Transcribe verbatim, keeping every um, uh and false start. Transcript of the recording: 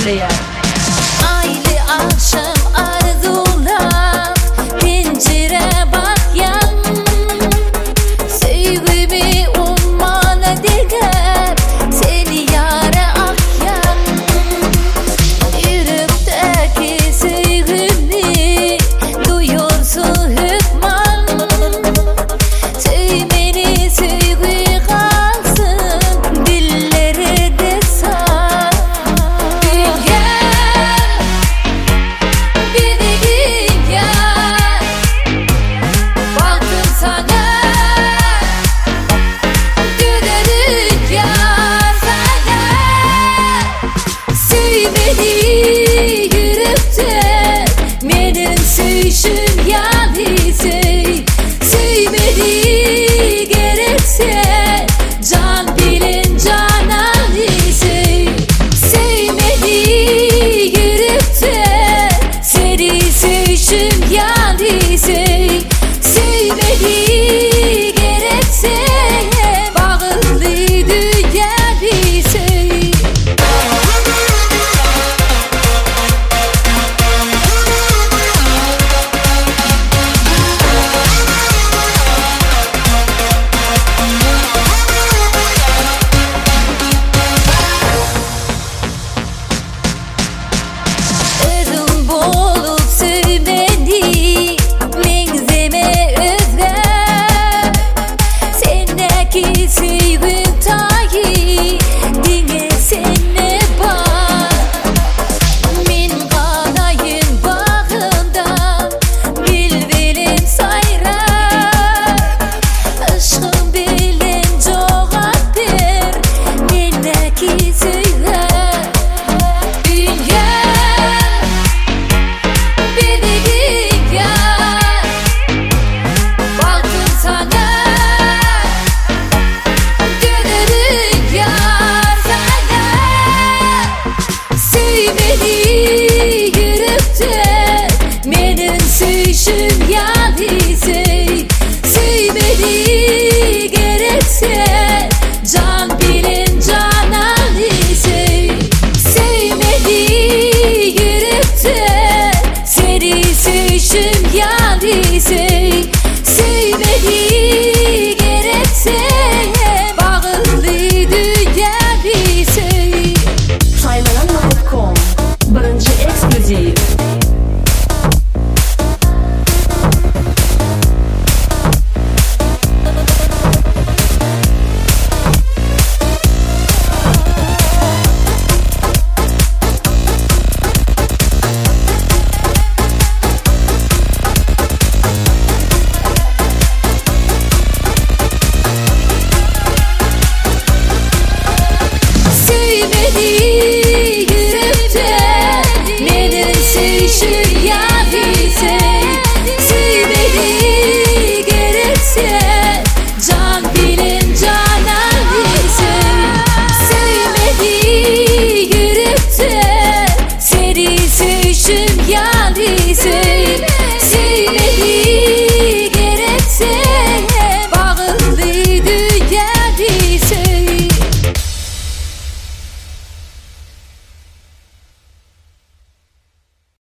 değer. Aylı akşam arzular pencere bak yan, sevgimi ummana diler seni yara akyan. Yürekteki sevgimi duyuyorsun hükman, sevmeni sevgi kalsın dillere desan. Sevişim yani sey, sevmedi gerekse can bilin canan sey, sevmedi gerekse seni sevişim yani sey, sevmedi gerekse bağlıydı yani sey. Sevişim yani sey, sevmedi gerekse can bilin canan sey, sevmedi gerekse seni sevişim yani sey, sevmedi gerekse bağlıydı yani sey. Şaymanan nokta com birinci ekskluziv. Sevişim yani sey,